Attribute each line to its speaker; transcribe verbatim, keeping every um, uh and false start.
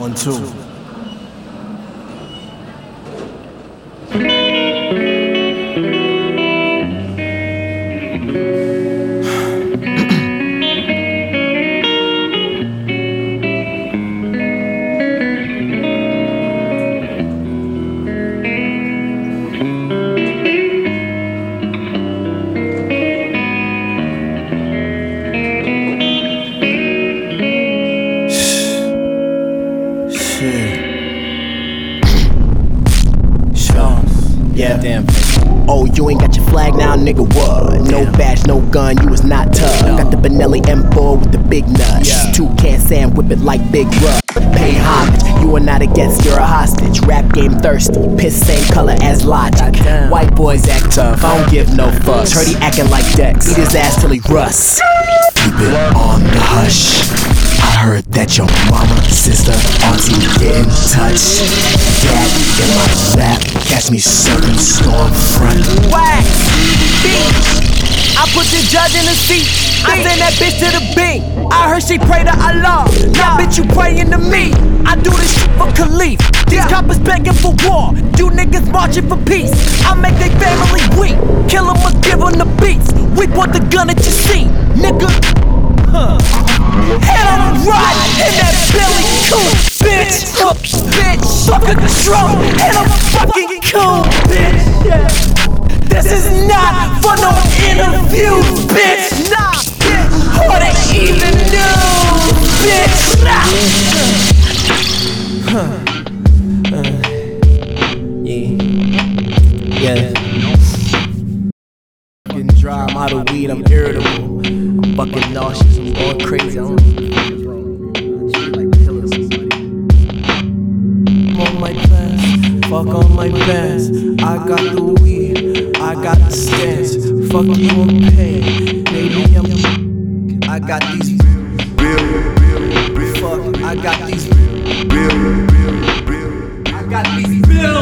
Speaker 1: One, two.
Speaker 2: Yeah, damn. Oh, you ain't got your flag now, nigga, what? No badge, no gun, you was not tough. Got the Benelli M four with the big nuts.
Speaker 1: Yeah.
Speaker 2: Two-can Sam, whip it like Big Russ. Pay homage, you are not a guest, you're a hostage. Rap game thirsty, piss same color as Logic. White boys act tough, I don't give no fucks. Heard he acting like Dex, eat his ass till he rusts.
Speaker 1: Keep it on the hush. I heard that your mama, sister, auntie get in touch. Dad in my lap, catch me serving Stormfront.
Speaker 3: Wax, beat. I put the judge in the seat. I send that bitch to the beat. I heard she pray to Allah. Now bitch you praying to me. I do this shit for Khalif. These coppers begging for war. You niggas marching for peace. I make they family weak. Kill them or give them the beats. We put the gun at your seat, nigga. Huh. Head on a ride in that Billy Cool, bitch. Hook, bitch. Fuck a control and I'm fucking cool, bitch. Yeah. This is not for no interviews, bitch. Nah, bitch. Or they even news, bitch. Nah.
Speaker 2: Huh. Uh, yeah. Yeah. Fucking dry, I'm out of weed, I'm irritable. I'm fucking nauseous, I'm going crazy. I don't know. Shit like killing somebody. I'm on my plans, fuck on my plans. I got the weed, I got the stance. Fuck you on pay, maybe I'm. I got these real, real, real. Fuck, I got these real, real, real. I got these real.